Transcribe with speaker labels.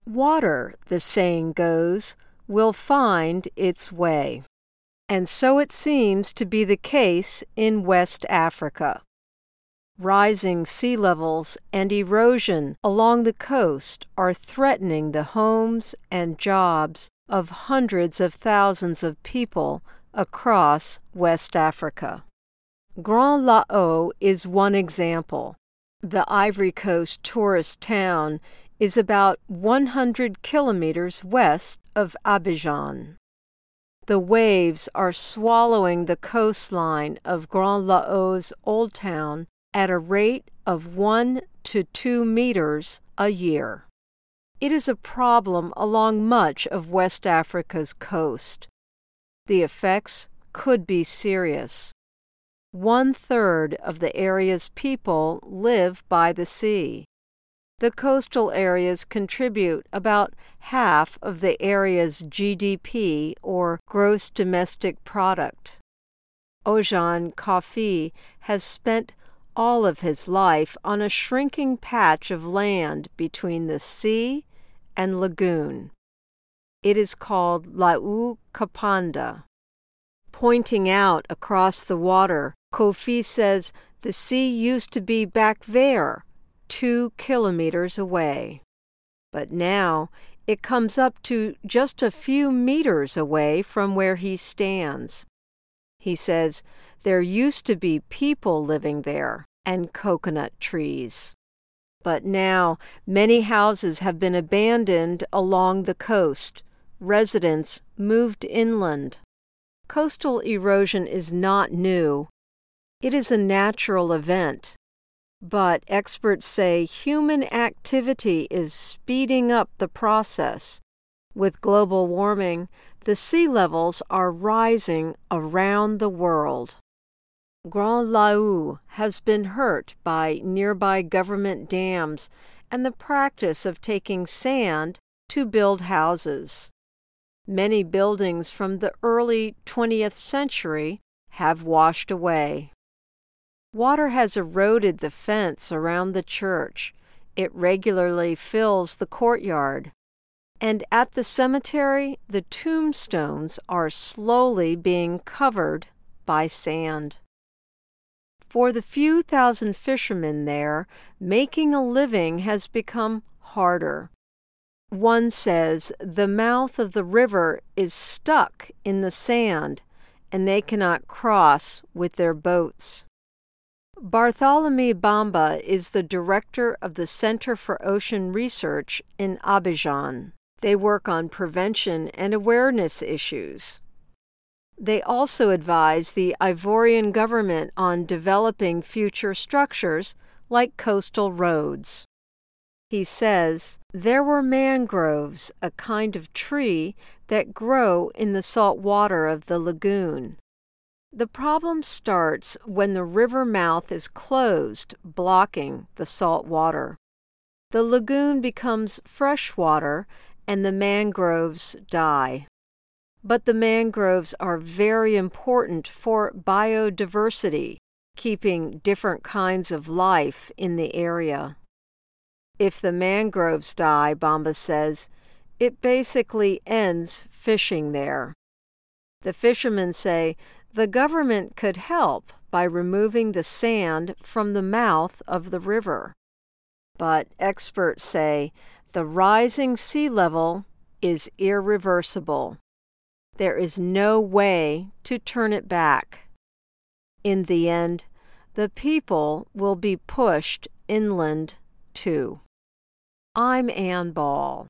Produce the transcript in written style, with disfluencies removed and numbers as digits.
Speaker 1: Water, the saying goes, will find its way. And so it seems to be the case in West Africa. Rising sea levels and erosion along the coast are threatening the homes and jobs of hundreds of thousands of people across West Africa. Grand Lao is one example. The Ivory Coast tourist town is about 100 kilometers west of Abidjan. The waves are swallowing the coastline of Grand Lao's Old Town at a rate of 1 to 2 meters a year. It is a problem along much of West Africa's coast. The effects could be serious. 1/3 of the area's people live by the sea. The coastal areas contribute about half of the area's GDP, or gross domestic product. Ojan Kofi has spent all of his life on a shrinking patch of land between the sea and lagoon. It is called Lau Kapanda. Pointing out across the water, Kofi says the sea used to be back there, 2 kilometers away. But now it comes up to just a few meters away from where he stands. He says there used to be people living there and coconut trees. But now many houses have been abandoned along the coast. Residents moved inland. Coastal erosion is not new. It is a natural event. But experts say human activity is speeding up the process. With global warming, the sea levels are rising around the world. Grand Lao has been hurt by nearby government dams and the practice of taking sand to build houses. Many buildings from the early 20th century have washed away. Water has eroded the fence around the church. It regularly fills the courtyard. And at the cemetery, the tombstones are slowly being covered by sand. For the few thousand fishermen there, making a living has become harder. One says the mouth of the river is stuck in the sand, and they cannot cross with their boats. Bartholomew Bamba is the director of the Center for Ocean Research in Abidjan. They work on prevention and awareness issues. They also advise the Ivorian government on developing future structures like coastal roads. He says, there were mangroves, a kind of tree that grow in the salt water of the lagoon. The problem starts when the river mouth is closed, blocking the salt water. The lagoon becomes fresh water and the mangroves die. But the mangroves are very important for biodiversity, keeping different kinds of life in the area. If the mangroves die, Bamba says, it basically ends fishing there. The fishermen say the government could help by removing the sand from the mouth of the river. But experts say the rising sea level is irreversible. There is no way to turn it back. In the end, the people will be pushed inland too. I'm Ann Ball.